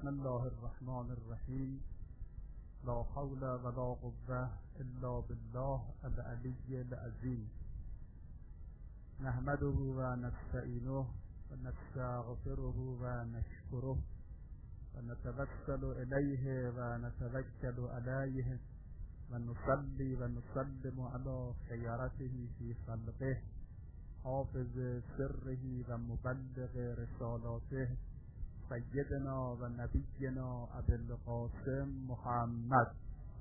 بسم الله الرحمن الرحیم. لا حول ولا قوة الا بالله العلی العظیم. نحمده و نستعینه و نستغفره و نشکره و نتوسل الیه و نتوکل علیه و نصلی و نسلم علی خیرته فی خلقه حافظ سره و مبلغ رسالاته سیدنا و نبینا ابی القاسم محمد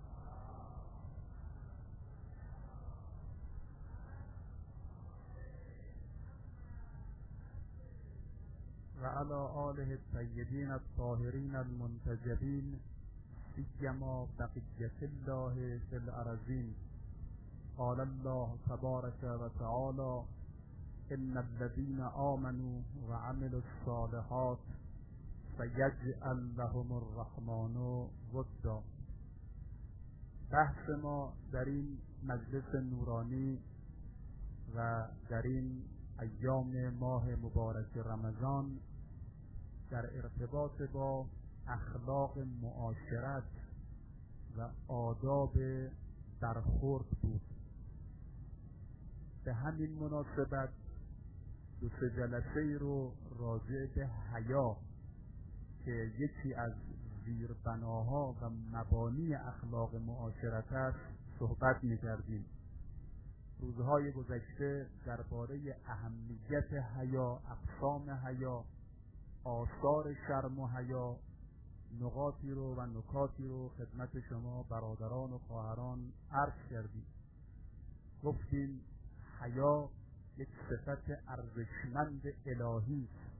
و علی آله الطیبین الطاهرین المنتجبین سیما بقیة الله فی الارضین. قال الله تبارک و تعالی ان الذین آمنوا و عملوا الصالحات سیجعل لهم الرحمن ودا. بحث ما در این مجلس نورانی و در این ایام ماه مبارک رمضان در ارتباط با اخلاق معاشرت و آداب برخورد بود. به همین مناسبت دو سه جلسه رو راجع به حیا که یکی از زیربناها و مبانی اخلاق معاشرت است صحبت می‌کردیم. روزهای گذشته درباره اهمیت حیا، اقسام حیا، آثار شرم و حیا، نقاطی رو و نکاتی رو خدمت شما برادران و خواهران عرض کردیم. گفتیم حیا یک صفت ارزشمند الهی است.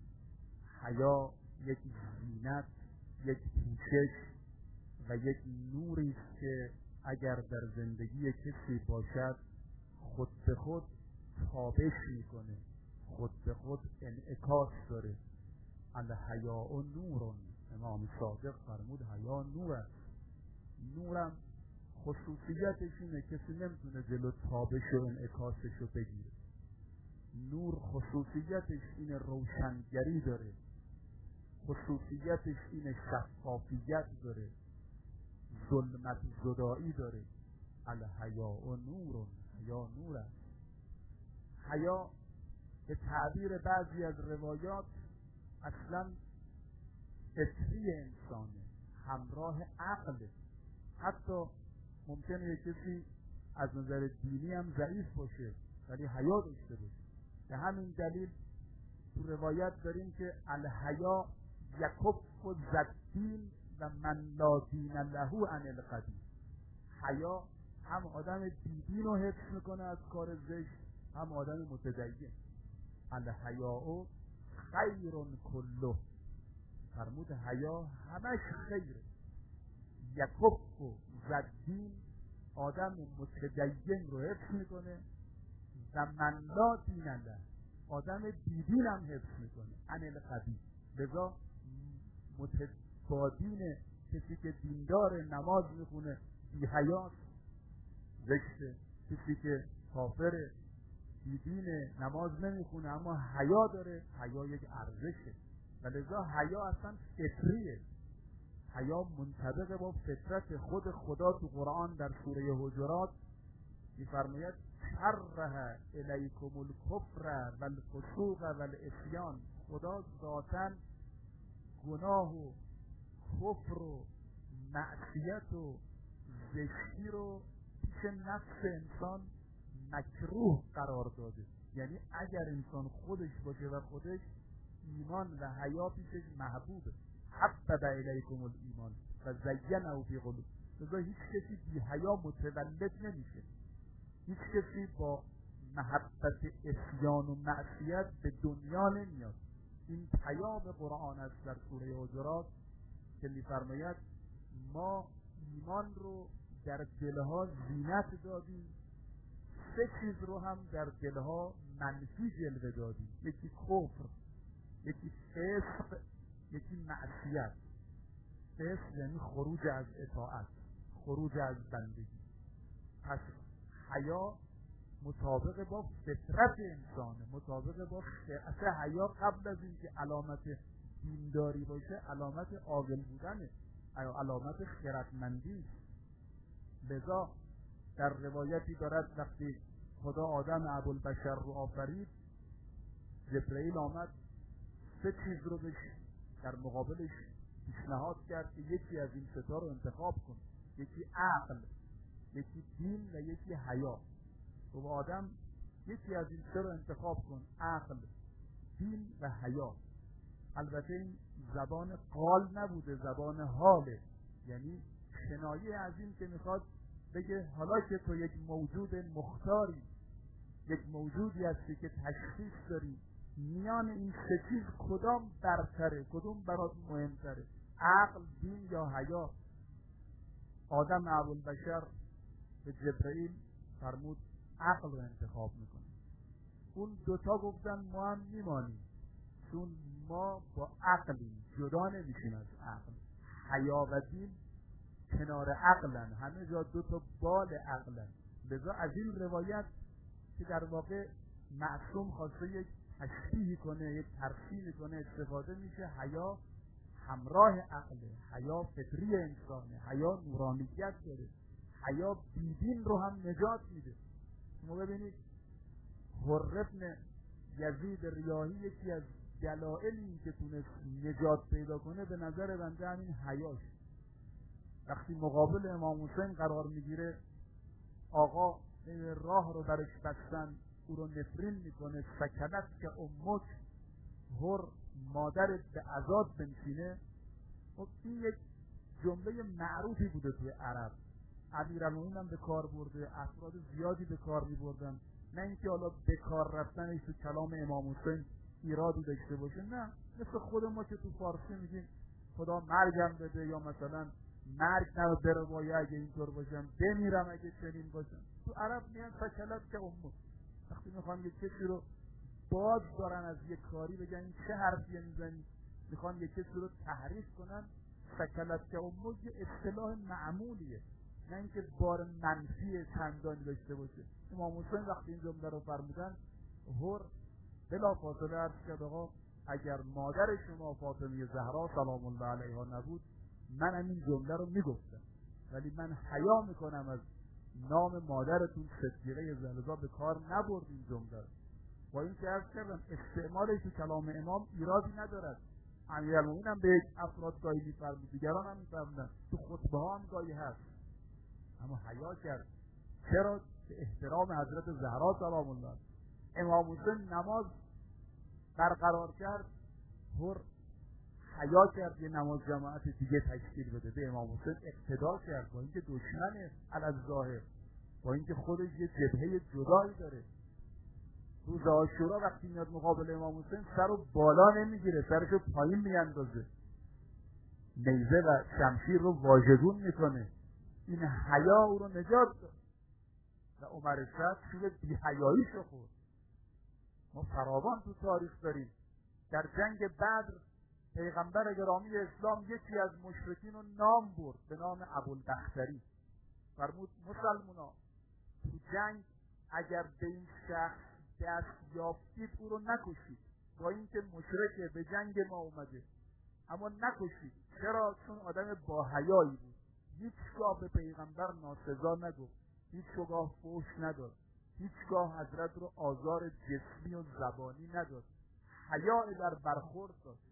حیا یک زینت، یک پوشش و یک نوری است که اگر در زندگی کسی باشد خود به خود تابش میکنه، خود به خود انعکاس داره. الحیاء نور، امام صادق فرمود حیا نور است. نورم خصوصیتش اینه کسی نمیتونه جلو تابش و انعکاسش رو بگیره. نور خصوصیتش اینه روشنگری داره، خصوصیتش اینه شفافیت داره، ظلمت زدایی داره. الحیاء نور، حیا نور است. حیا به تعبیر بعضی از روایات اصلا فطری انسانه، همراه عقل. حتی ممکنه یک کسی از نظر دینی هم ضعیف باشه ولی حیا داشته باشه. به همین دلیل تو روایت داریم که الحیا یکف الدین و من لا دین له عن القدیم. حیا هم آدم بیدین رو حفظ میکنه از کار زشت، هم آدم متدین. الحیاء خیر کله، فرمود حیا همش خیره. یکف الدین آدم متدین رو حفظ میکنه و من لا دین له آدم بیدین هم حفظ میکنه عن القدیم. لذا متبادین کسی که دیندار نماز میخونه بی حیاست، زشته. کسی که کافر بیدین نماز نمیخونه اما حیا داره، حیا یک ارزشه. و لذا حیا اصلا فطریه. حیا منطبق با فطرت خود خدا. تو قرآن در سوره حجرات میفرماید کره الیکم الکفر و الفسوق و العصیان. خدا ذاتاً گناه و کفر و معصیت و زشتی رو پیش نفس انسان مکروه قرار داده. یعنی اگر انسان خودش باشه و خودش ایمان و حیا پیشش محبوبه. حبب الیکم الایمان و زینه فی قلوب. لذا هیچ کسی بی حیا متولد نمیشه. هیچ کسی با محبت عصیان و معصیت به دنیا نمیاد. این پیام قرآن است در سوره حجرات که می‌فرماید ما ایمان رو در دلها زینت دادیم، سه چیز رو هم در دلها منفی جلوه دادیم. یکی کفر، یکی فسق، یکی معصیت. فسق یعنی خروج از اطاعت، خروج از بندگی. پس حیا مطابق با فطرت انسانه، مطابق با اصلا حیا قبل از اینکه علامت دینداری باشه علامت عاقل بودنه، علامت خردمندی. لذا در روایتی دارد وقتی خدا آدم ابوالبشر رو آفرید، جبرئیل آمد 3 چیز رو در مقابلش پیشنهاد کرد که یکی از این 3 تا رو انتخاب کن، یکی عقل، یکی دین و یکی حیا. و آدم یکی از این 3 رو انتخاب کن، عقل، دین و حیا. البته این زبان قال نبوده، زبان حاله، یعنی کنایه از این که میخواد بگه حالا که تو یک موجود مختاری، یک موجودی هستی که تشخیص داری میان این 3 چیز کدام برتره، کدوم برات مهمتره، عقل، دین یا حیا. آدم ابوالبشر به جبرئیل فرمود عقل رو انتخاب میکنه. اون 2 تا گفتن ما هم میمانیم، چون ما با عقلیم، جدا نمیشیم از عقل. حیا و دین کنار عقلن، همه جا 2 تا بال عقلن. لذا از این روایت که در واقع معصوم خواسته یک تشبیهی کنه، یک ترسیمی کنه، استفاده میشه. حیا همراه عقله، حیا فطری انسانه، حیا نورانیت داره، حیا بیدین رو هم نجات میده. شما ببینید حر ابن یزید ریاحی یکی از دلایلی که تونست نجات پیدا کنه به نظر بنده همین حیاش. وقتی مقابل امام حسین قرار میگیره، آقا راه رو برش بستن، او رو نفرین میکنه، سکنت که امک، هر مادرت به عذاب بنشینه. این یک جمله معروفی بوده توی عرب. امیرالمومنین هم به کار برده، افراد زیادی به کار میبردن. نه اینکه حالا به کار رفتنش تو کلام امام حسین ایرادی داشته باشه، نه، مثل خود ما که تو فارسی میگیم خدا مرگم بده، یا مثلا مرگ نرو بره اگه اینطور باشم، بمیرم اگه چنین باشم. تو عرب میان سکنت که امک. وقتی میخوان یک کسی رو باز دارن از یک کاری بگن این چه حرفیه میزنی، میخوان یک کسی رو تحریف کنن، سکنت که امک یه اصطلاح معمولیه، نه اینکه بار منفی چندانی داشته باشه. امام حسین وقتی این جمله رو فرمودن، هر بلا فاصله عرض کرد آقا اگر مادر شما فاطمه زهرا سلام الله علیها نبود من این جمله رو میگفتم، ولی من حیا میکنم از نام مادرتون صدیقه زهرا به کار نبرد این جمله رو. با این که عرض کردم استعمالش تو کلام امام ایرادی ندارد. امیرالمومنین هم به یک افراد گاهی میفرمود، دیگران هم میفرمودن، تو خطبه ها هم گاهی هست، اما حیا کرد. چرا؟ به احترام حضرت زهرا سلام الله. امام حسین نماز برقرار کرد، هر حیا کرد یه نماز جماعت دیگه تشکیل بده، به امام حسین اقتدا کرد، با اینکه دشمنه الظاهر، با اینکه خودش یه جبهه جدایی داره. روز عاشورا وقتی میاد مقابل امام حسین سر رو بالا نمیگیره، سرش رو پایین میاندازه، نیزه و شمشیر رو واژگون میکنه. این حیا او رو نجات داد و عمر سعد شور بی‌حیاییش رو خورد. ما فراوان تو تاریخ داریم. در جنگ بدر پیغمبر گرامی اسلام یکی از مشرکین رو نام برد به نام ابوالبختری. فرمود مسلمونا تو جنگ اگر به این شخص دست یافتید او رو نکشید، با اینکه مشرکه به جنگ ما اومده، اما نکشید. چرا؟ چون آدم با حیایی بود، هیچگاه به پیغمبر ناسزا نگفت، هیچگاه فحش نداد، هیچگاه حضرت رو آزار جسمی و زبانی نداد، حیا در برخورد داشت.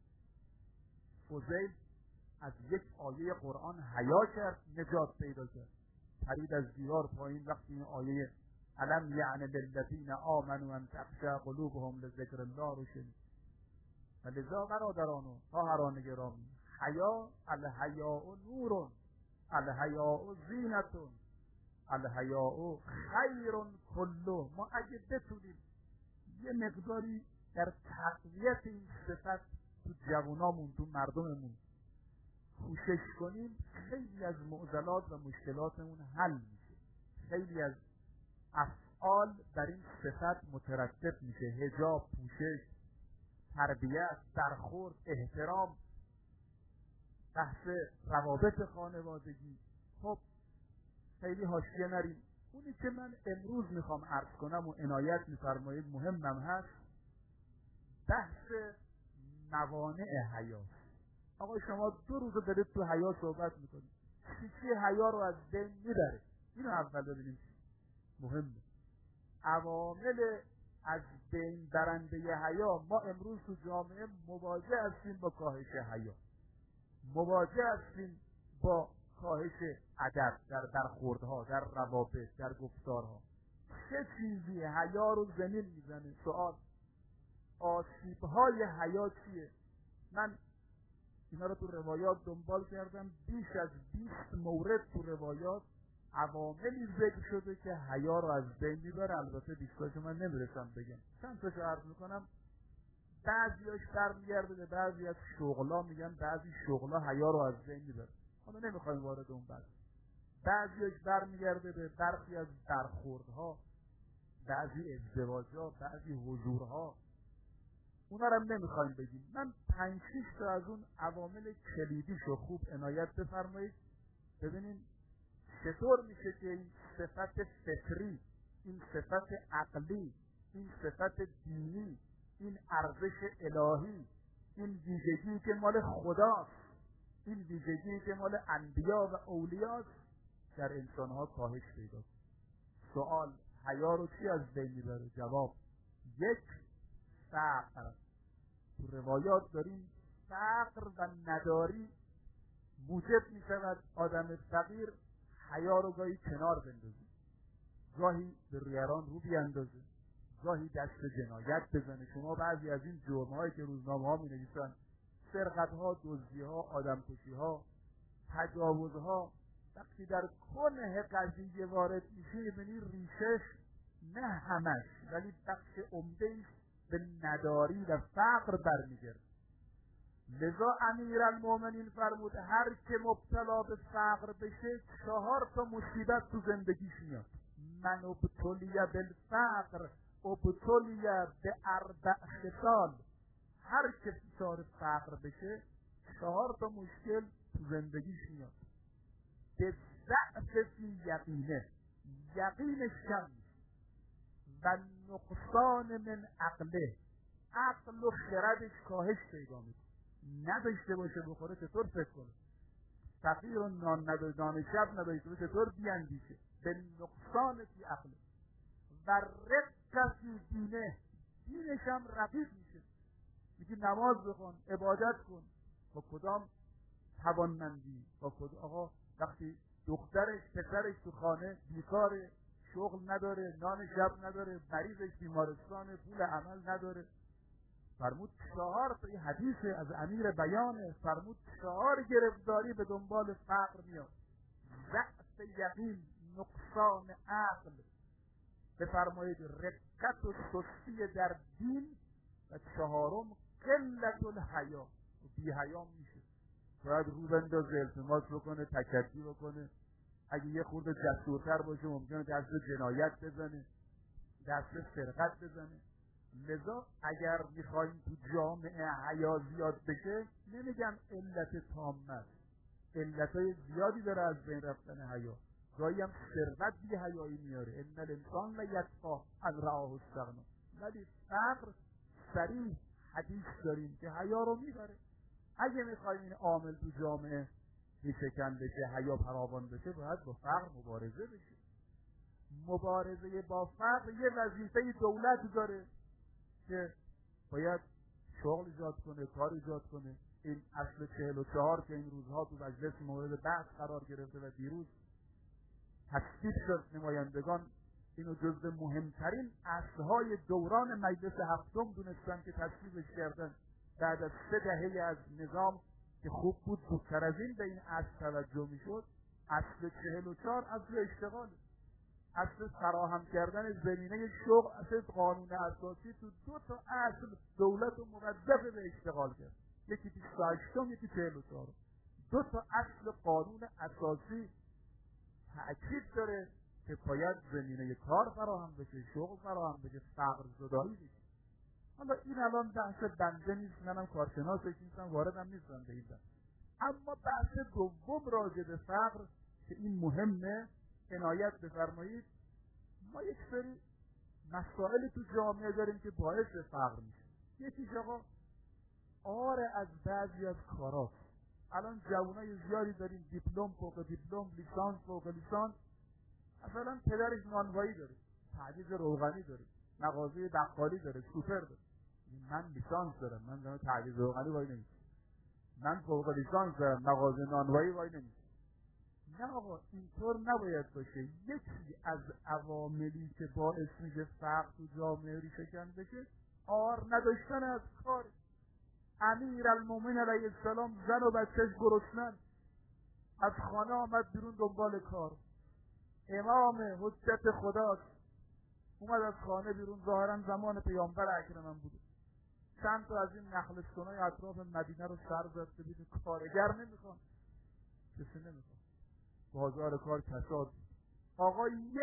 فضیل از یک آیه قرآن حیا کرد، نجات پیدا کرد، پرید از دیوار پایین وقتی این آیه الم یعن للذین آمنوا ان تخشع قلوبهم لذکر الله رو شنید. و لذا برادران و خواهران گرامی، حیا، الحیاء نور، الحیاء زینة، الحیاء خیر کله. ما اگه بتونیم یه مقداری در تقویت این صفت تو جوانامون، تو مردممون کوشش کنیم، خیلی از معضلات و مشکلاتمون حل میشه. خیلی از افعال در این صفت مترتب میشه، حجاب، پوشش، تربیت، برخورد، احترام، بحث روابط خانوادگی. خب خیلی حاشیه نریم. اونی که من امروز میخوام عرض کنم و عنایت میفرمایید مهمم هست، بحث موانع حیا. آقا شما 2 روز دارید تو حیا صحبت میکنید، چی حیا رو از بین میبره؟ اینو اول ببینیم مهمه. عوامل از بین برنده حیا. ما امروز تو جامعه مواجه هستیم با کاهش حیا، مواجه هستیم با کاهش ادب در برخوردها، در روابط، در گفتارها. چه چیزی حیا رو زمین میزنه؟ سوال. آسیب‌های حیا چیه؟ من اینا رو تو روایات دنبال کردم، بیش از 20 مورد تو روایات عواملی ذکر شده که حیا رو از بین میبره. البته 20 تاشو من نمیرسم بگم، چند تاشو عرض میکنم. بعضیاش برمیگرده به بعضی از شغلا، میگن بعضی شغلا حیا رو از بین میبره. حالا نمیخوایم وارد اون بحث. بعضیاش برمیگرده به برخی از برخوردها، بعضی ازدواجها، بعضی حضورها. اونا رو هم نمیخوایم بگیم. من 5-6 تا از اون عوامل کلیدیشو خوب عنایت بفرمایید. ببینین چطور میشه که این صفت فطری، این صفت عقلی، این صفت دینی، این ارزش الهی، این ویژگی که مال خداست، این ویژگی که مال انبیا و اولیاست، در انسانها کاهش پیدا کنه. سوال: حیا رو چی از بین میبره؟ جواب: 1. فقر. تو روایات داریم فقر و نداری موجب میشود آدم فقیر حیا رو گاهی کنار بندازه، گاهی به ریران رو بیاندازه، گاهی دست جنایت بزنه. شما بعضی از این جرم‌هایی که روزنامه‌ها می‌نویسن، سرقت‌ها، دزدی‌ها، آدمکشی‌ها، تجاوزها، وقتی در کنه قضیه وارد میشه می‌بینی ریشش نه همش ولی بخش عمده‌اش به نداری و فقر برمیگرده. لذا امیرالمومنین فرمود هر که مبتلا به فقر بشه 4 تا مصیبت تو زندگیش میاد. من ابتلی بالفقر ابتلی به 4 خصال. هر که دچار فقر بشه 4 تا مشکل تو زندگیش میاد. به ضعف فی یقینه، یقینش کم و نقصان من عقله، عقل و خردش کاهش پیدا میکنه. نداشته باشه بخوره چطور فکر کنه؟ فقیر و نان شب نداشته باشه چطور بیاندیشه؟ به نقصان فی عقله و رق فی دینه، دینش هم رقیق میشه. میگی نماز بخون، عبادت کن، با کدام توانمندی؟ با کدام؟ آقا وقتی دخترش پسرش تو خانه بیکاره، شغل نداره، نان شب نداره، مریضش بیمارستان، پول عمل نداره، فرمود 4 تا حدیث از امیر بیانه، فرمود 4 گرفتاری به دنبال فقر میاد: ضعف یقین، نقصان عقل، بفرمایید رقت و سستی در دین، و 4م قلت الحیا، بی حیا میشه. باید رو بندازه، التماس بکنه، تکبیر بکنه، اگه یه خورده جسورتر باشه ممکنه دست جنایت بزنه، دست سرقت بزنه. لذا اگر میخوایم تو جامعه حیا زیاد بشه، نمیگم علت تامه است، علتهای زیادی داره از بین رفتن حیا. گاهی هم ثروت بی حیایی میاره، ان الانسان لیطغی ان رآه استغنی، ولی فقر صریح حدیث داریم که حیا رو میبره. اگه میخوایم این عامل تو جامعه ریشه‌کن بشه، حیا فراوان بشه، باید با فقر مبارزه بشه. مبارزه با فقر یه وظیفه دولت داره که باید شغل ایجاد کنه، کار ایجاد کنه. این اصل 44 که این روزها تو مجلس مورد بحث قرار گرفته و دیروز تصویب شد، نمایندگان اینو جزو مهمترین اصلهای دوران مجلس 7 دونستن که تصویبش کردن. بعد از 3 دهه از نظام که خوب بود، زودتر از این به این اصل توجه میشد. اصل 44 اصل اشتغاله، اصل فراهم کردن زمینه شغل، اصل قانون اساسی تو 2 تا اصل دولت و موظف به اشتغال کرد، یکی 28 یکی 44. 2 تا اصل قانون اساسی تأکید داره که باید زمینه کار فراهم بشه، شغل فراهم بشه، فقر زدایی بشه. حالا این الان بحث بنده نیست، منم کارشناسش نیستم، واردم نیستم به این بحث. اما بحث دوم راجع به فقر که این مهمه، عنایت بفرمایید. ما یک سری مسائل تو جامعه داریم که باعث فقر میشه. یکیش آقا آر از بعضی از کاراست. الان جوانای زیادی داریم دیپلم فوق دیپلم، لیسانس فوق لیسانس، مثلا پدرش نانوایی داره، تعویض روغنی داره، مغازه بقالی داره، سوپر داره. من لیسانس دارم، من دارم تعویض روغنی وای نمیشه. من فوق لیسانس دارم، مغازه نانوایی وای نمیشه. نه آقا، اینطور نباید باشه. یکی از عواملی که باعث میشه فقر تو جامعه ریشه‌کن بشه، آر نداشتن از کار. امیرالمومنین علیه السلام زن و بچهش گرسنن، از خانه آمد بیرون دنبال کار. امام حجت خداست، اومد از خانه بیرون، ظاهرا زمان پیامبر اکرمم بوده. چند تا از این نخلستانای اطراف مدینه رو سر زد، ببینید کارگر نمیخوان، کسی نمیخوان، بازار کار کساد. آقا 1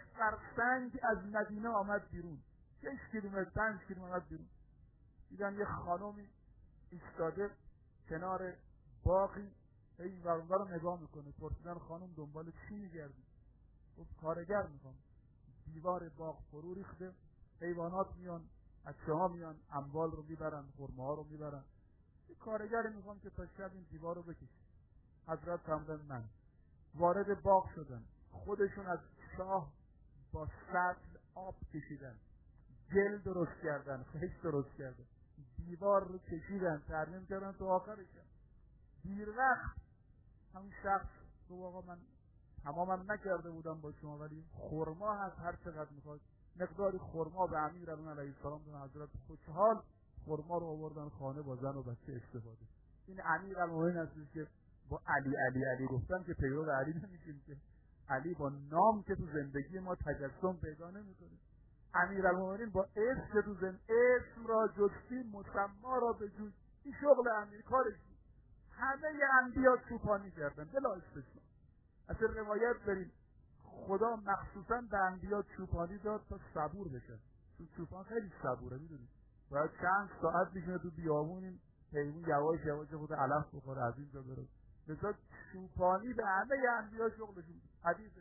فرسنگ از مدینه آمد بیرون، 6 کیلومتر 5 کیلومتر آمد بیرون، دیدن یه خانومی ایستاده کنار باغی، این ورانور رو نگاه میکنه. پرسیدن خانم دنبال چی میگردی؟ گفت کارگر میخوام. دیوار باغ فرو ریخته، حیوانات میان، بچه‌ها میان، اموال رو میبرن، خرماها رو میبرن. یه کارگری میخوام که تا شب این دیوار رو بکشه. حضرت فرمودن من. وارد باغ شدن، خودشون از شاه با سطل آب کشیدن، گل درست کردن، خشت درست کردن، دیوار رو کشیدن، ترمیم کردن، تو آخرش دیر وقت همون شخص تو آقا من تمامم نکرده بودم با شما، ولی خرما هست، هر چقدر میخواد مقداری خرما به امیرالمومنین علیه السلام دادن. حضرت خوشحال خرما رو آوردن خانه، با زن و بچه استفاده. این امیرالمومنین هست که با علی گفتن که پیرو علی نمیشیم، که علی با نام که تو زندگی ما تجسم پیدا نمیکنه. امیرالمومنین با اسم که تو اسم را جستی، مسما را بجوی. این شغل امیر، کارش بود. همه انبیا چوپانی کردن بلا استثنا. اصلا روایت داریم خدا مخصوصا به انبیا چوپانی داد تا صبور بشن. چون چوپان خیلی صبوره، میدونید باید چند ساعت بشینه تو بیابون، این حیوان یواش یواش خود علف بخوره از اینجا بره. مثلا چوپانی به همه انبیا شغلشون. حدیثه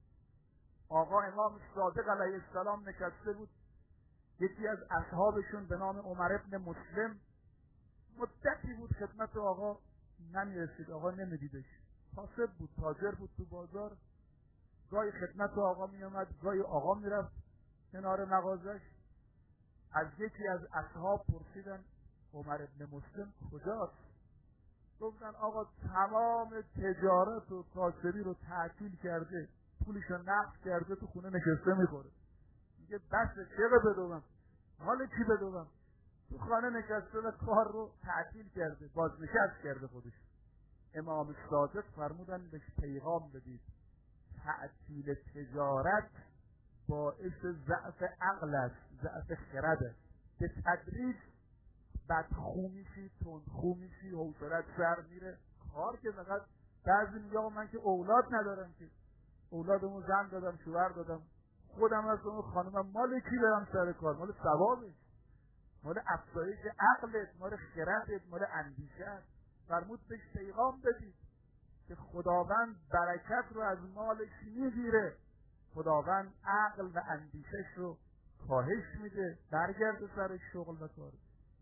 آقا امام صادق علیه السلام نشسته بود، یکی از اصحابشون به نام عمر ابن مسلم مدتی بود خدمت آقا نمیرسید، آقا نمیدیدش. کاسب بود، تاجر بود تو بازار، گاهی خدمت آقا میامد، گاهی آقا میرفت کنار مغازش. از یکی از اصحاب پرسیدن عمر ابن مسلم کجاست؟ گفتن آقا تمام تجارت و کاسبی رو تعطیل کرده، پولشو نقد کرده، تو خونه نشسته میخوره. میگه بس چقدر بدوم، حالا چی بدوم؟ تو خانه نشسته و کار رو تعطیل کرده، بازنشست کرده خودش. امام صادق فرمودن بهش پیغام بدید تعطیل تجارت باعث ضعف عقل است، ضعف خرد است. به تدریج بدخو میشی، تندخو میشی، حوصله‌ات سر میره. کار که فقط بعضی میگه من که اولاد ندارم، که اولادمو زن دادم، شوهر دادم، خودم از اون خانمم، مال کی برم سر کار؟ مال ثوابش، مال افزایش عقلت، مال خردت، مال اندیشت. فرمود بهش پیغام بدید که خداوند برکت رو از مالش میگیره، خداوند عقل و اندیشش رو کاهش میده، برگرد سر شغل و کار.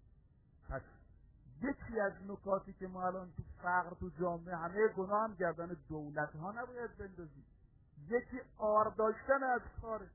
پس یکی از نکاتی که ما الان تو فقر تو جامعه، همه گناه هم گردن دولت ها نباید بندازیم، یکی آر داشتن از کار.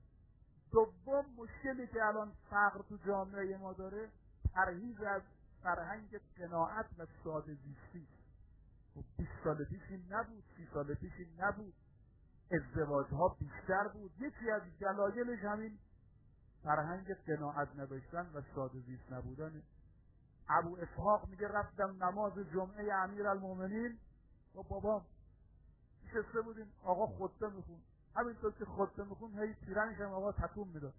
دوم مشکلی که الان فقر تو جامعه ما داره، پرهیز از فرهنگ قناعت و ساده زیستی. خب 20 سال پیش این نبود، 30 سال پیش این نبود، ازدواج ها بیشتر بود. یکی از دلایلش همین فرهنگ قناعت نداشتن و ساده زیست نبودن. ابو اسحاق میگه رفتم نماز جمعه امیرالمومنین با بابام نشسته بودیم، آقا خطبه میخون، همینطور که خطبه میخون هی پیرنش هم آقا تکون میداد.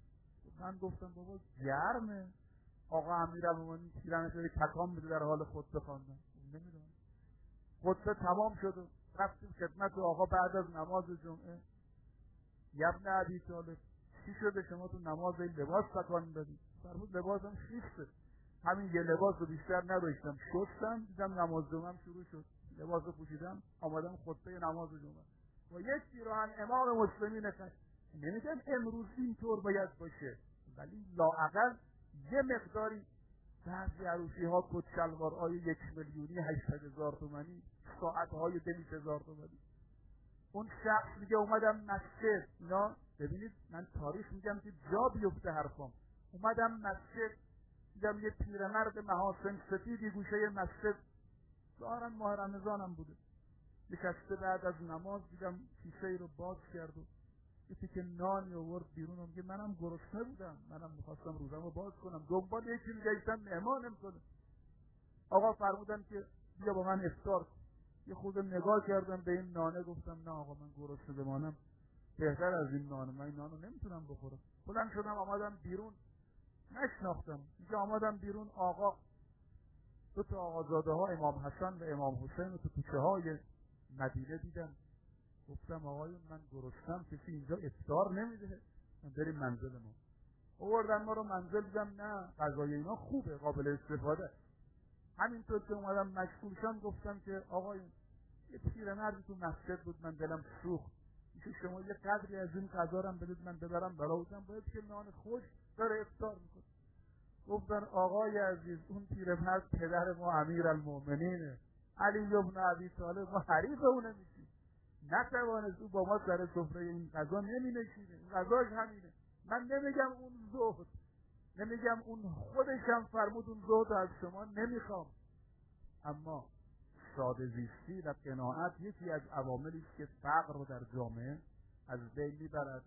من گفتم بابا گرمه، آقا امیرالمومنین پیرنش رو تکان میده در حال خطبه خواندن. نمیدونم. خطبه تمام شد و رفتیم خدمت آقا بعد از نماز جمعه. ابن ابی طالب چی شده شما تو نماز این لباس تکان میدادید؟ فرمود لباسم خیسته، همین یه لباس رو بیشتر نداشتم، شستم، دیدم نماز جمعه شروع شد، لباس رو پوشیدم، آمدم خطبه نماز جمعه. و یک پیراهن امام مسلمین نشست. نمیگم امروز اینطور باید باشه، ولی لااقل یه مقداری بعضی عروسی ها کت شلوار های 1 میلیونی 800,000 تومانی، ساعت های 200,000 تومانی. اون شخص میگه اومدم مسجد. اینا ببینید من تاریخ میگم که جا بیفته حرفام. اومدم مسجد دیدم یه پیرمرد محاسن سفیدی گوشه مسجد، ظاهرا ماه رمضانم بوده، نشسته بعد از نماز دیدم کیسه رو باز کرد و یه تیکه نانی آورد بیرون و میگه منم گرسنه بودم، منم میخواستم روزم رو باز کنم، دنبال یکی میگشتم مهمانم کنه. آقا فرمودن که بیا با من افطار کن. یه خود نگاه کردم به این نانه، گفتم نه آقا من گرسنه بمانم بهتر از این نانه، من این نانو نمیتونم بخورم. بلند شدم آمدم بیرون، نشناختم میگه آمدم بیرون، آقا دو تا آقازاده ها امام حسن و امام حسین رو تو کوچه های مدینه دیدم. گفتم آقایون من گرسنم، کسی اینجا افطار نمیده، من بریم منزل ما. آوردن ما رو منزل، دیدم نه غذای اینا خوبه، قابل استفاده. همینطور که اومدم مشغول شدم گفتم که آقایون یه پیرمردی تو مسجد بود، من دلم سوخت، میشه شما یه قدری از این غذا رو بدید من ببرم براوتم، باید که نان خوش داره افطار میکنه. گفتن آقای عزیز اون پیرمرد پدر ما امیرالمومنینه علی ابن ابی طالب، ما حریف اون نمیشیم، نتوانست او با ما سر سفره این غذا نمینشینه، این غذاش همینه. من نمیگم اون زهد، نمیگم اون خودشم فرمود اون زهد از شما نمیخوام، اما ساده زیستی و قناعت یکی از عواملی است که فقر رو در جامعه از بین میبرد.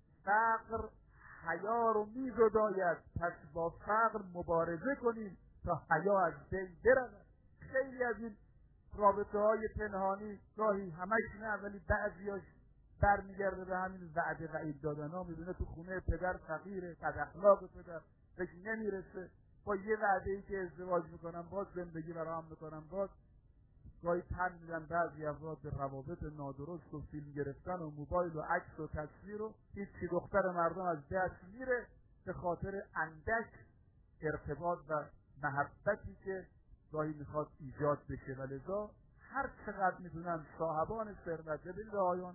فقر حیا رو میزداید، پس با فقر مبارزه کنیم تا حیا از بین برود. خیلی از این رابطه های پنهانی گاهی همش نه ولی بعضیاش برمیگرده به همین وعده وعید دادن ها. میبینه تو خونه پدر فقیره، بد اخلاق پدر بهش نمیرسه، با یه وعده ای که ازدواج میکنم باز زندگی برام میکنم، باز گاهی تن میدن بعضی افراد به روابط نادرست و فیلم گرفتن و موبایل و عکس و تصویر و هیچی دختر مردم از دست میره به خاطر اندک ارتباط و محبتی که گاهی میخواد ایجاد بشه. و لذا هر چقدر میتونن صاحبان ثروت، ببینید آقایان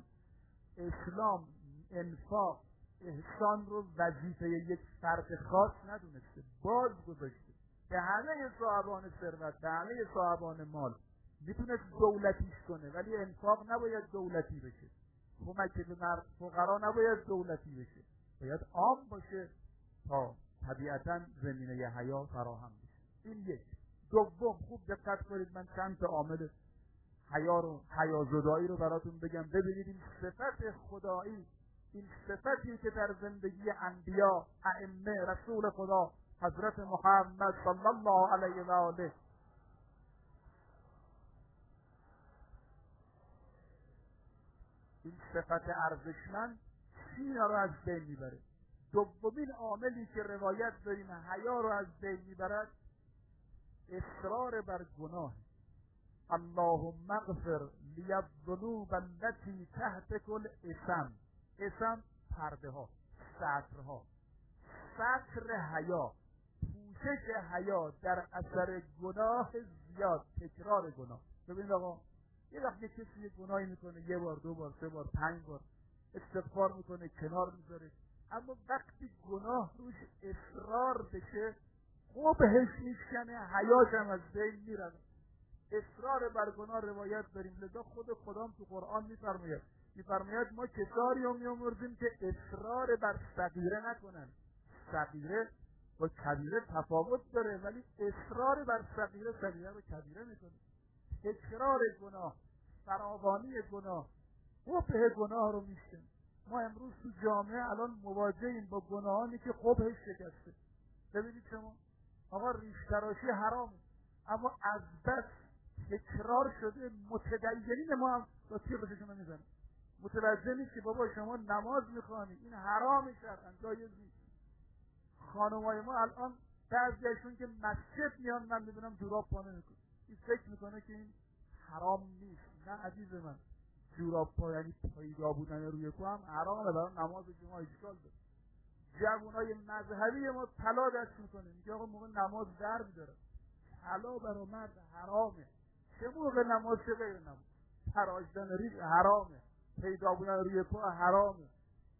اسلام انفاق احسان رو وظیفه یک فرد خاص ندونسته، باز گذاشته به همه صاحبان ثروت، به همه صاحبان مال. میتونست دولتیش کنه ولی انفاق نباید دولتی بشه، کمک به فقرا نباید دولتی بشه، باید عام باشه تا طبیعتا زمینه حیا فراهم بشه. این یک. دوم خوب دقت کنید، من چند تا عامل حیازدایی رو براتون بگم. ببینید این صفت خدایی، این صفتی که در زندگی انبیا، ائمه، رسول خدا حضرت محمد صلی الله علیه و آله این صفت ارزشمند سینا رو از بین میبره. دومین عاملی که روایت داریم حیا رو از بین میبرد اصرار بر گناه. اللهم اغفر لی الذنوب التي تحت كل اسم. اسم پرده ها، ستر ها، ستر حیا، پوشش حیا در اثر گناه زیاد، تکرار گناه. ببینید آقا یه وقتی کسی یه گناهی میکنه یه بار، دو بار، سه بار، 5 بار استغفار میکنه، کنار میذاره، اما وقتی گناه روش اصرار بشه قبحش میشکنه، حیاش هم از بین میره. اصرار بر گناه روایت داریم، لذا خود خدام تو قرآن میفرماید ما کسانی رو میامرزیم که اصرار بر صغیره نکنن. صغیره با کبیره تفاوت داره ولی اصرار بر صغیره رو کبیره میکنه. تکرار گناه، فراوانی گناه، قبح گناه رو میشکنه. ما امروز تو جامعه الان مواجهیم با گناهانی که قبحش شکسته. ببینید شما آقا ریش تراشی حرامه، اما از بس تکرار شده متدینین ما هم با تیر بششون میزنن. متوجه نیست که بابا شما نماز میخوانی، این حرام شرعاً جایز نیست. خانمای ما الان بعضیشون که مسجد میان من میبینم جوراب پا نمیکنه، این فکر میکنه که این حرام نیست. نه عزیز من، جوراب پا یعنی پیدا بودن روی پا هم حرامه، برای نماز شما اشکال داره. جوانای مذهبی ما طلا دست میکنه، میگه آقا موقع نماز در میداره، طلا برای مرد حرامه. چه موقع نماز چه غیر نماز؟ تراشیدن ریش حرامه، پیدا بودن روی پا حرامه.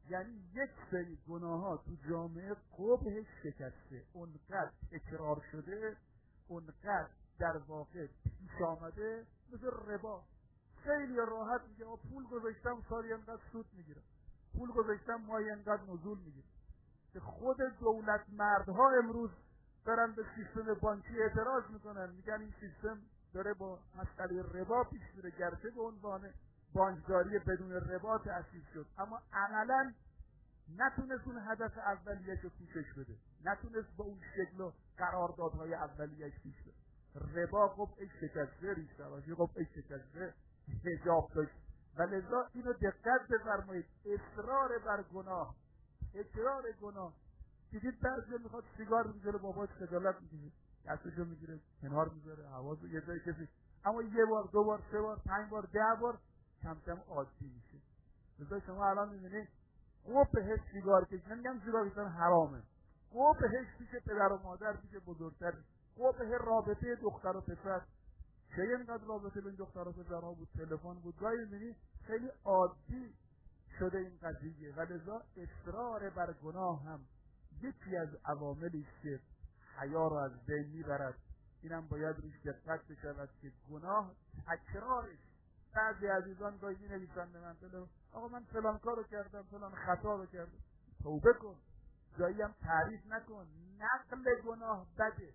یعنی یک سری گناه ها تو جامعه قبحش شکسته، اونقدر تکرار شده، اونقدر در واقع پیش آمده، مثل ربا. خیلی راحت میگه پول گذاشتم سالی انقدر سود میگیرم، پول گذاشتم ماهی انقدر نزول میگیرم. که خود دولت مردها امروز دارن به سیستم بانکی اعتراض میکنن، میگن این سیستم داره با مسئله ربا پیش میره، گرچه به عنوان بانکداری بدون ربا تأسیس شد، اما عملا نتونست اون هدف اولیه‌اش رو پوشش بده، نتونست با اون شکل و قراردادهای اولیه‌اش پیش بره. ربا قبعش شکسته، ریش‌تراشی قبعش شکسته، حجاب داشت. و لذا اینو دقت بفرمایید، اصرار بر گناه، اصرار گناه. دیدید بعضی میخواد سیگار بزنه، باباش خجالت میکشه، دستشو میگیره کنار میذاره، حواسو یه جای کسی، اما یه بار، دو بار، سه بار، 5 بار، 10 بار کم کم عادی میشه. لذا شما الان میبینید قبحش سیگار کشیدن، نمیگم سیگار کشیدن حرامه، قبحش پیش پدر و مادر، پیش بزرگتر، قبح رابطه دختر و پسر. چه اینقدر رابطه بین دختر و پسرها بود، تلفن بود، گاهی میبینی خیلی عادی شده این قضیه. و لذا اصرار بر گناه هم یکی از عواملی است که حیا را از بین میبرد. اینم باید روش دقت بشود که گناه تکرارش، بعضی عزیزان گاهی مینویسن به من آقا من فلان کارو کردم، فلان خطا رو کردم. توبه کن، جایی هم تعریف نکن. نقل گناه بده،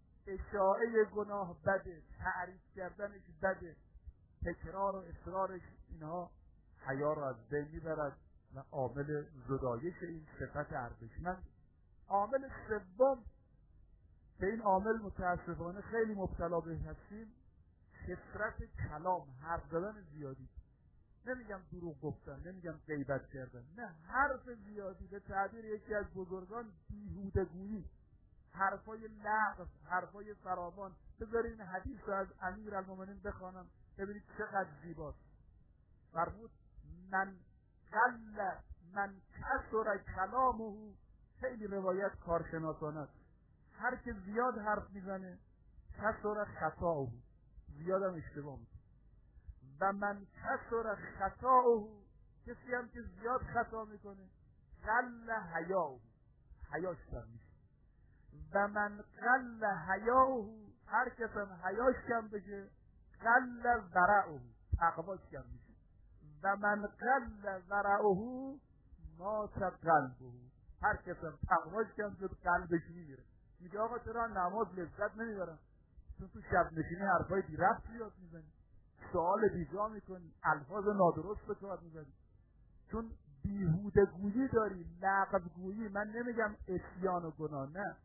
اشاعه گناه بده، تعریف کردنش بده، تکرار و اصرارش اینها حیا را از بین میبرد و عامل زدایش این صفت ارزشمند. عامل سوم که این عامل متاسفانه خیلی مبتلا بهش هستیم، کثرت کلام، حرف زدن زیادی. نمیگم دروغ گفتن، نمیگم غیبت کردن، نه، حرف زیادی. به تعبیر یکی از بزرگان بیهوده گویی، حرفای لغو، حرفای فراوان. بذارین حدیث رو از امیرالمومنین بخوانم ببینید چقدر زیباست. فرمود من کثر کلامه، خیلی روایت کارشناسانه است، هر که زیاد حرف میزنه کثر خطاؤه، زیاد هم اشتباه میکنه. و من کثر خطاؤه، کسی هم که زیاد خطا میکنه قل حیاؤه، حیاش کم میشه. و من قل حیاؤه، هر کس هم حیاش کم بشه قل ورعه، تقواش کم میشه. و من قل ورعه مات قلبه، هر کس هم تقواش کم شد قلبش میمیره. میگه آقا چرا نماز لذت نمیبرم؟ چون تو شب نشینی حرفای بی ربط زیاد میزنی، سوال بیجا میکنی، الفاظ نادرست به کار میبری، چون بیهوده گویی داری، لغو گویی. من نمیگم اسیان و گناه، نه،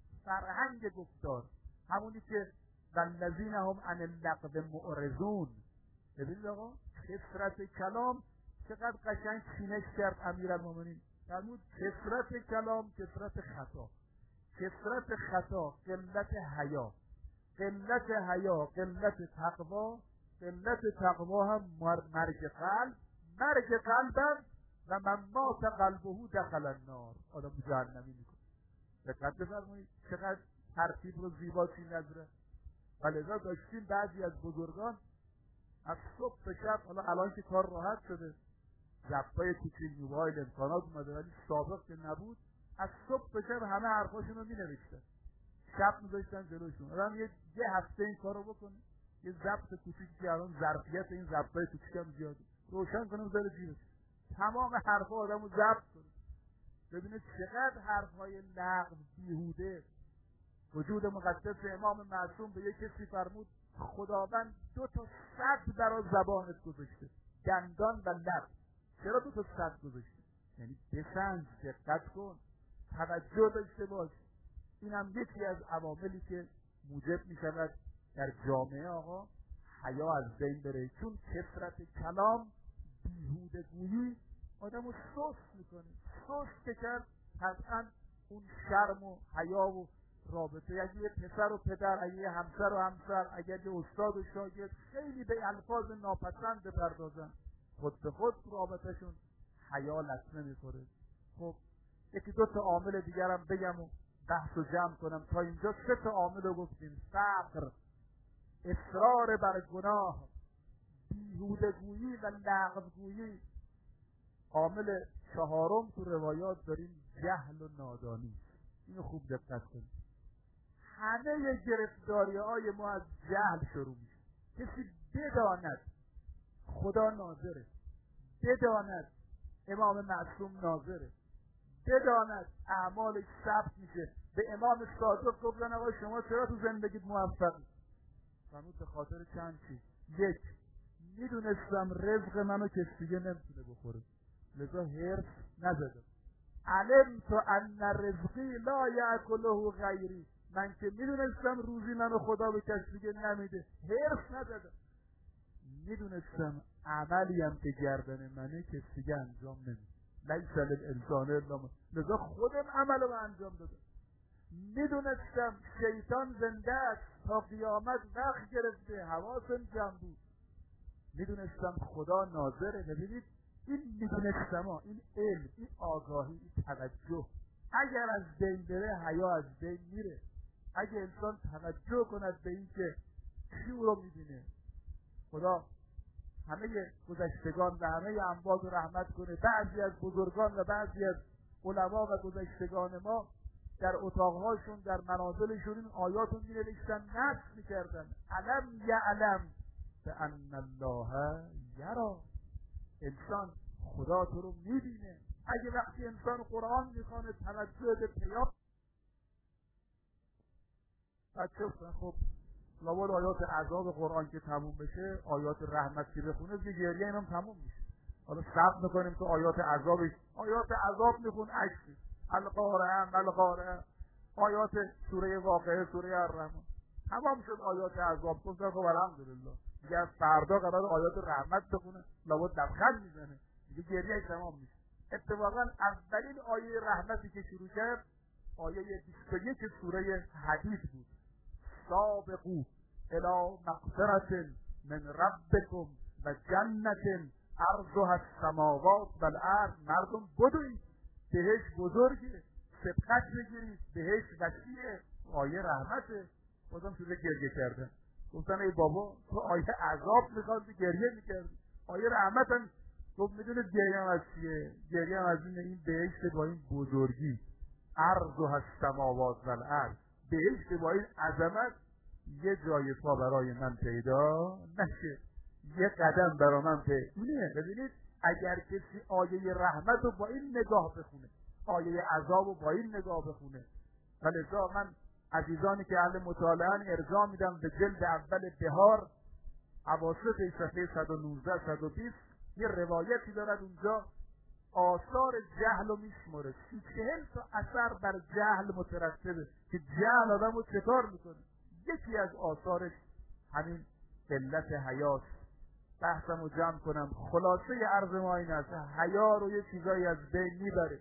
فرهنگ گفتار، همونی که والذین هم عن اللغو معرضون. ببینید آقا کثرت کلام چقدر قشنگ چینش کرد امیرالمومنین. فرمود کثرت کلام کثرت خطا، کثرت خطا قلت حیا، قلت حیا قلت تقوا، قلت تقوا هم مرگ قلب، مرگ قلبم و من مات قلبه دخل النار، آدم جهنمی میکنه. دقت بفرمایید چقدر ترتیب رو زیبا چین نظره. ولذا داشتیم بعضی از بزرگان از صبح تا شب، حالا الان که کار راحت شده، ضبطای کوچیک موبایل امکانات اومده، ولی سابق که نبود، از صبح تا شب همه حرفاشون رو مینوشتن، شب میذاشتن جلوشون. آدم یه هفته این کارو بکنه، یه ضبط کوچیکی که الان ظرفیت این ضبطای کوچیک هم زیاده، روشن کنه بذاره جیبش، تمام حرفا آدمو ضبط کنه. ببینید چقدر حرفهای لغو بیهوده. وجود مقدس امام معصوم به یک کسی فرمود خداوند 2 تا سد برای زبانت گذاشته، دندان و لب. چرا 2 تا سد گذاشته؟ یعنی بسنج، دقت کن، توجه داشته باش. این هم یکی از عواملی که موجب می شود در جامعه آقا حیا از بین بره، چون کثرت کلام، بیهوده گویی آدمو سست میکنه. سست که کرد قطعا اون شرم و حیا و رابطه، اگه یه پسر و پدر، اگه یه همسر و همسر، اگه یه استاد و شاگرد خیلی به الفاظ ناپسند بپردازن، خود به خود رابطهشون حیا لطمه میخوره. خب یکی 2 تا عامل دیگرم بگم و بحث و جمع کنم. تا اینجا 3 تا عامل رو گفتیم: فقر، اصرار بر گناه، بیهوده‌گویی و لغوگویی. عامل چهارم تو روایات داریم جهل و نادانی. اینو خوب دقت کنید. همه گرفتاری‌های ما از جهل شروع میشه. کسی بداند خدا ناظره، بداند امام معصوم ناظره، بداند اعمالش ثبت میشه. به امام صادق گفتن آقا شما چرا تو زندگیت موفقی؟ فرمود به خاطر چند چیز. یک، میدونستم رزق منو کسی دیگه نمیتونه بخوره، لذا حرص نزدم. علمت ان رزقی لا یاکله غیری، من که میدونستم روزی منو خدا به کسی دیگه نمیده، حرص نزدم. میدونستم عملی هم که گردن منه کسی دیگه انجام نمیده، لیس للانسان الا ما، لذا خودم عملو انجام دادم. میدونستم شیطان زنده است تا قیامت وقت گرفته، حواسم جمع بود. میدونستم خدا ناظره. ببینید این میدونستم ها، این علم، این آگاهی، این توجه اگر از بین بره حیا از بین میره. اگه انسان توجه کند به این که چی رو میبینه، خدا همه گذشتگان و همه اموات رو رحمت کنه. بعضی از بزرگان و بعضی از علما و گذشتگان ما در اتاقهاشون در منازلشون این آیات رو می‌نوشتن، نصب می‌کردن. علم یعلم بأن الله یرا، انسان خدا تو رو می‌بینه. اگه وقتی انسان قرآن می‌خونه توجه به پیام بچه خب لابد آیات عذاب قرآن که تموم بشه، آیات رحمت که بخونه دیگه گریه اینم تموم میشه. حالا صبر میکنیم که آیات عذاب میخون عکسی القارعه القارعه، آیات سوره واقعه، سوره الرحمن تمام شد. آیات عذاب گفتن خب الحمدلله دیگه از فردا قرار آیات رحمت بخونه، لابد لبخند میزنه دیگه گریه تمام میشه. اتفاقا اولین آیه رحمتی که شروع کرد آیه 21 سوره حدید بود. سابقوا الی مغفرة من ربکم و جنة عرضها السماوات والارض. مردم بدوید، بهش بزرگه، سبقت بگیرید، بهش وسیعه. آیه رحمته. بازم شده گریه کردن، گفتن ای بابا تو آیه عذاب میخواستی گریه میکردی، آیه رحمت هم گفت میدونید گریه هم از چیه؟ گریه هم از این بهشت با این بزرگی، عرضها السماوات والارض، بهشت با این عظمت یه جای پا برای من پیدا نشه، یه قدم برای من پیدا. ببینید اگر کسی آیه رحمت رو با این نگاه بخونه، آیه عذاب رو با این نگاه بخونه، ولذا من عزیزانی که اهل مطالعه‌ان ارجاع میدم به جلد اول بهار اواسط صفحه 119 120 یه روایتی دارد اونجا آثار جهل رو میشماره. 40 تا اثر بر جهل مترتبه که جهل آدم رو چکار میکنه. یکی از آثارش همین علت حیاست. بحثم رو جمع کنم، خلاصه عرض ما این است: حیا رو یه چیزایی از بین میبره،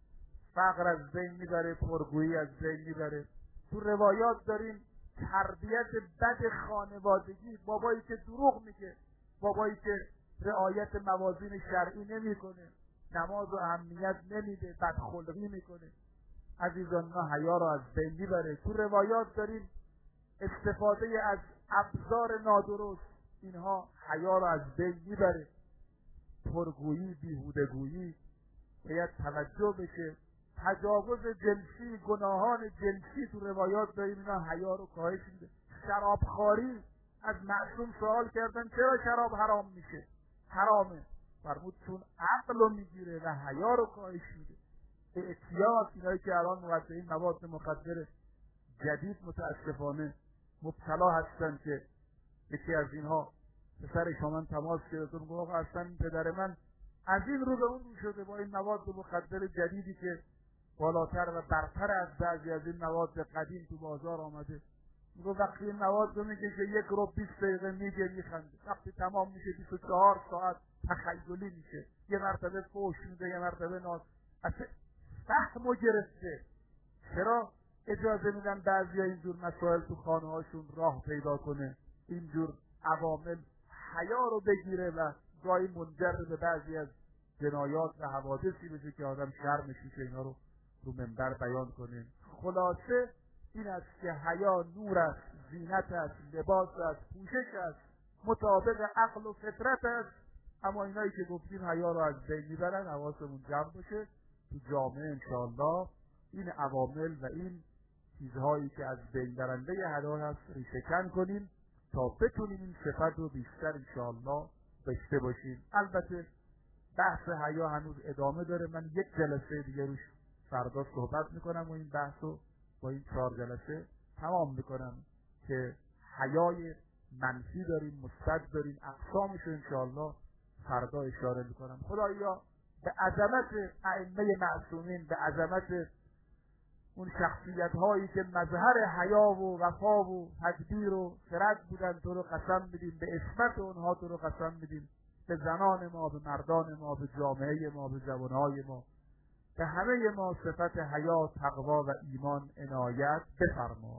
فقر از بین میبره، پرگویی از بین میبره. تو روایات داریم تربیت بد خانوادگی، بابایی که دروغ میگه، بابایی که رعایت موازین شرعی نمیکنه، نماز و اهمیت نمیده، بدخلقی میکنه. عزیزان ما حیا رو از بین میبره. تو روایات داریم استفاده از ابزار نادرست، اینها حیا رو از بین میبره. پرگویی، بیهودگویی باید توجه بشه. تجاوز جنسی، گناهان جنسی تو روایات داریم، اینا حیا رو کاهش میده. شرابخواری، از معصوم سوال کردن چرا شراب حرام میشه؟ حرامه. فرمود چون عقل رو میگیره و حیا رو کاهش میده. اعتیاد، اینایی که الان مقدمین مواد مخدر جدید متاسفانه مبتلا هستن، که یکی از اینها پسرش با من تماس گرفت و گفت اصلا پدر من از این رو به اون رو شده با این مواد مخدر جدیدی که بالاتر و برتر از بعضی از این مواد قدیم تو بازار آمده. میگه وقتی این مواد رو میگه که 1 رو 20 دقیقه میگه میخنده، وقتی تمام میشه 24 ساعت تخیلی میشه، یه مرتبه فوش میده، یه مرتبه ناز. اصلا فهمو گرفته. چرا اجازه میدن بعضی اینجور مسائل تو خانه هاشون راه پیدا کنه، اینجور عوامل حیا رو بگیره و گاهی منجر به بعضی از جنایات و حوادثی بشه که آدم شرمش میشه اینا رو منبر بیان کنه. خلاصه این است که حیا نور است، زینت است، لباس است، پوشش است، مطابق عقل و فطرت است، اما اینایی که گفتیم حیا رو از بین میبرن، حواسمون جمع باشه تو جامعه انشاءالله این عوامل و این چیزهایی که از بین برنده حیا هست ریشه کن کنیم تا بتونیم این صفت رو بیشتر انشاءالله داشته باشیم. البته بحث حیا هنوز ادامه داره، من یک جلسه دیگه روش فردا صحبت میکنم و این بحث رو با این 4 جلسه تمام میکنم که حیای منفی داریم، مثبت داریم، اقسامش رو انشاءالله فردا اشاره میکنم. خدایا به عظمت ائمه معصومین، به عظمت اون شخصیت هایی که مظهر حیا و وفا و تدبیر و خرد بودن تو رو قسم میدیم، به عصمت اونها تو رو قسم میدیم، به زنان ما، به مردان ما، به جامعه ما، به جوانهای ما، به همه ما صفت حیا، تقوا و ایمان عنایت بفرما.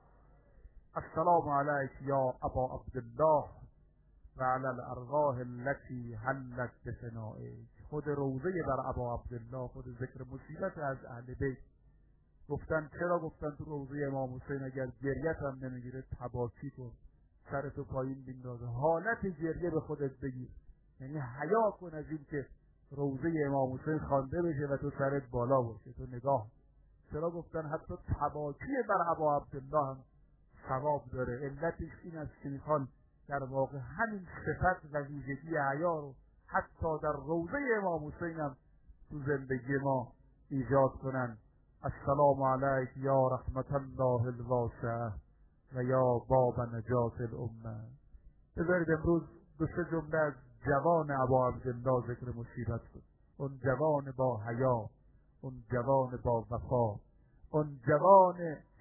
السلام علیک یا ابا عبدالله و علی الارواح التي حلت بفنائک. خود روضه بر ابا عبدالله، خود ذکر مصیبت از اهل بیت گفتن. چرا گفتن تو روضه امام حسین اگر گریت هم نمیگیره تباکی کن، سرتو پایین بنداز، حالت گریه به خودت بگیر، یعنی حیا کن از این که روضه امام حسین خوانده بشه و تو سرت بالا باشه، تو نگاه. چرا گفتن حتی تباکی بر ابا عبدالله هم ثواب داره؟ علتش این است که میخوان در واقع همین صفت و ویژگی حیا رو حتی در روضه امام حسین هم تو زندگی ما ایجاد کنن. السلام علیک یا رحمت الله الواسعه و یا باب نجات الامه. بذارید امروز 2-3 جمله از جوان ابا عبدالله ذکر مصیبت کن. اون جوان با حیا، اون جوان با وفا، اون جوان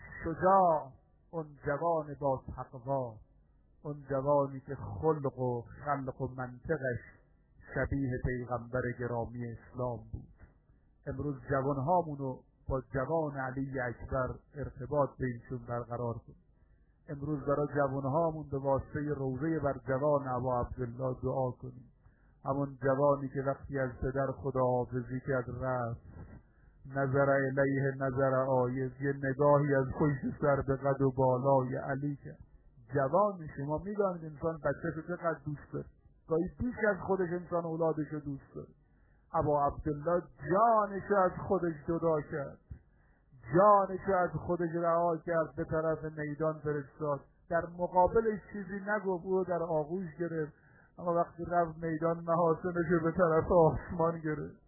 شجاع، اون جوان با تقوا، اون جوانی که خلق و خلق و منطقش شبیه پیغمبر گرامی اسلام بود. امروز جوانهامونو با جوان علی اکبر ارتباط بینشون برقرار کن. امروز برای جوانهامون به واسطه روضه بر جوان ابا عبدالله دعا کنیم. همون جوانی که وقتی از پدر خداحافظی کرد رفت، نظر الیه نظر آیز، یه نگاهی از پشت سر به قد و بالای علی کرد. جوان شما میدانید انسان بچه‌شو چقدر دوست داره، گاهی بیش از خودش انسان اولادشو دوست داره. ابا عبدالله جانشو از خودش جدا کرد، جانشو از خودش رها کرد، به طرف میدان فرستاد. در مقابلش چیزی نگفت، او در آغوش گرفت، اما وقتی رفت میدان محاسنشو به طرف آسمان گرفت.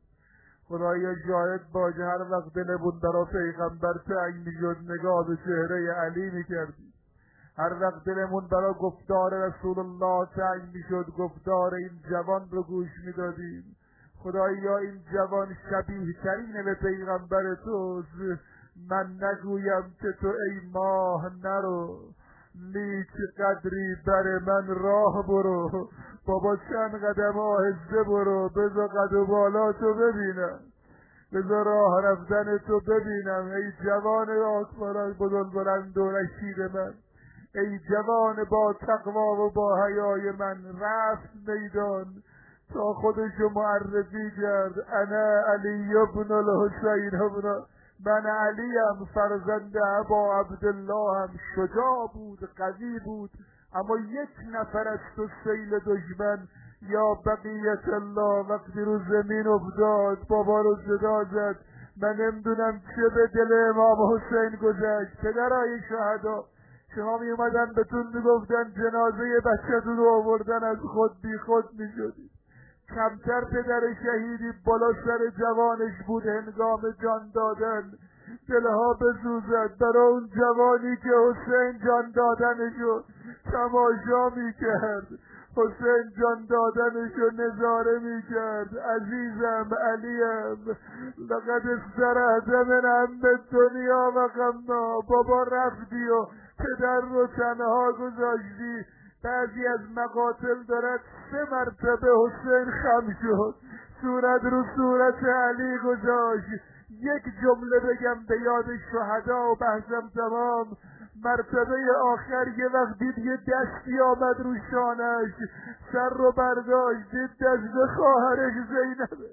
خدایا شاهد باشه هر وقت دلمون برا پیغمبر تنگ میشد نگاه به چهره علی میکردیم، هر وقت دلمون برا گفتار رسول الله تنگ میشد گفتار این جوان رو گوش میدادیم. خدایا این جوان شبیه ترین به پیغمبر توست. من نگویم که تو ای ماه نرو، لیک قدری بر من راه برو. بابا چند قدم آهسته برو، بذار قد و بالا تو ببینم، بذار راه رفتن تو ببینم. ای جوان آسمان بلند و رشید من، ای جوان با تقوا و با حیای من. رفت میدان تا خودشو معرفی کرد، انا علی ابن الحسین ابن، من علیم فرزند ابا عبدالله. هم شجاع بود، قوی بود، اما یک نفر از تو سیل دشمن یا بقیت الله وقتی رو زمین افتاد بابا رو صدا زد. من نمیدونم چه به دل امام حسین گذشت. پدرای شهدا شما می اومدن بهتون میگفتن جنازه بچه‌تون رو آوردن، از خود بی خود میشدید. کمتر پدر شهیدی بالا سر جوانش بود هنگام جان دادن، دلها بسوزد برای اون جوانی که حسین جان دادنشو تماشا میکرد، حسین جان دادنشو نظاره میکرد. عزیزم علیم، لقد استرحت من هم دنیا و غمنا. بابا رفتی و پدر رو تنها گذاشتی. بعضی از مقاتل دارد 3 مرتبه حسین خم شد، صورت رو صورت علی گذاشت. یک جمله بگم به یاد شهدا و بحثم تمام. مرتبه آخر یه وقت دید یه دستی آمد رو شانش، سر رو برداشت، دید دست خواهرش زینبه.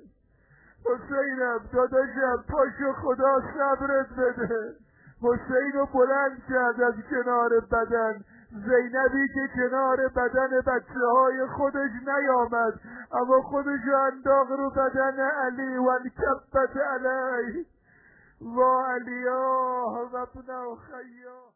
حسینم داداشم پاشو خدا صبرت بده. حسین رو بلند کرد از کنار بدن، زینبی که کنار بدن بچه های خودش نیامد اما خودش انداخت رو بدن علی و انکبت علی و علیا و ابن خیام.